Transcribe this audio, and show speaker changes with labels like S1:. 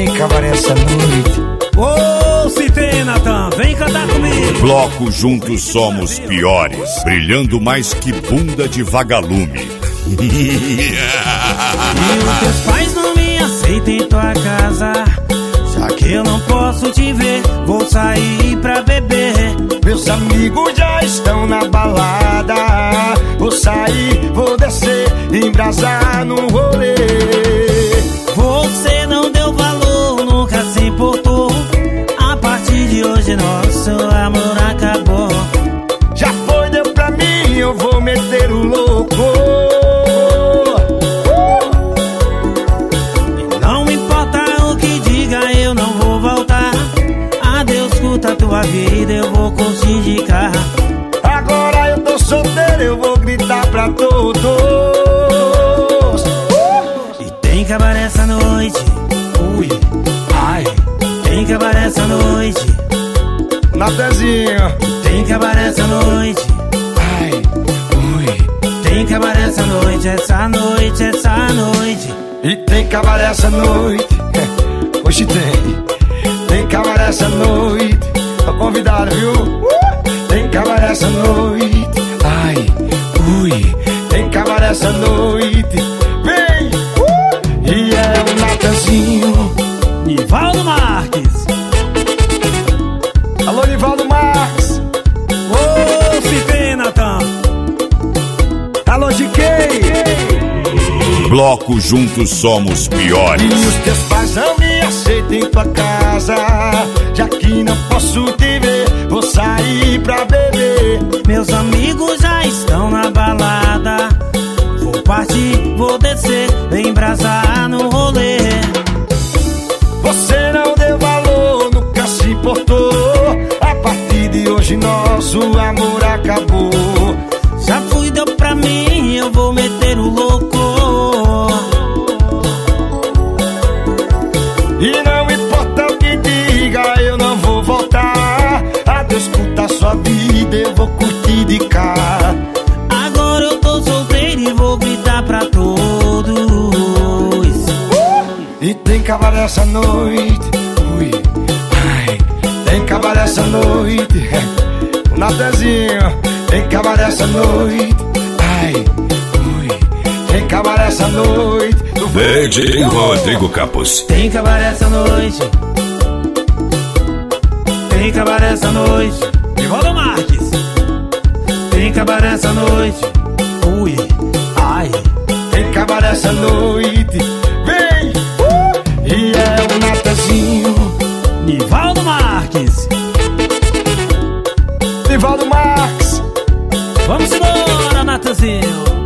S1: tem cabaré essa noite.
S2: Ô, se tem, Natan, vem cantar comigo.
S3: Bloco Juntos Somos Piores, brilhando mais que bunda de vagalume.
S2: E os teus pais não me aceitam em tua casa, já que eu não posso te ver, vou sair pra beber.
S1: Meus amigos já estão na balada, vou sair, vou descer, embrasar no rolê.
S2: Você não deu valor, nunca se importou. A partir de hoje nosso amor acabou.
S1: Já foi, deu pra mim, eu vou meter o louco.
S2: Não importa o que diga, eu não vou voltar. Adeus, curta a tua vida, eu vou curtir de carro.
S1: Agora eu tô solteiro, eu vou gritar pra todos.
S2: E tem cabaré essa noite, ui, ai. Tem cabaré essa noite,
S1: Natanzinho.
S2: tem cabaré essa noite,
S1: Ai, ui.
S2: tem cabaré essa noite, essa noite, essa noite.
S1: E tem cabaré essa noite. Hoje tem cabaré essa noite. Tô convidado, viu? Tem cabaré essa noite. Ai, ui. Tem cabaré essa noite. Vem! E é o Natanzinho.
S2: Nivaldo Marques.
S1: Alô, Nivaldo Marques.
S2: Ô, se tem, Natan.
S1: Alô, GK.
S3: Bloco Juntos Somos
S1: E
S3: Piores.
S1: os teus pais não me aceitam em tua casa, já que não posso te ver, vou sair pra beber.
S2: Meus amigos já estão na balada, vou partir, vou descer, embrasar no rolê.
S1: Você não deu valor, nunca se importou. A partir de hoje nosso amor acabou.
S2: Já fui, deu pra mim, eu vou meter o louco.
S1: E não importa o que diga, eu não vou voltar. Adeus, curta a sua vida, eu vou curtir de cá.
S2: Agora eu tô solteiro e vou gritar pra todos.
S1: E tem cabaré essa noite, ui, ai. Tem cabaré essa noite, o Natanzinho. Tem cabaré essa noite, ai, ui. Tem cabaré essa noite.
S3: DJ Rodrigo Campos.
S2: Tem cabaré essa noite, tem cabaré essa noite. Nivaldo Marques. Tem cabaré essa noite, ui, ai.
S1: Tem cabaré essa noite, vem! E é o Natanzinho.
S2: Nivaldo Marques.
S1: Nivaldo Marques.
S2: Vamos embora, Natanzinho.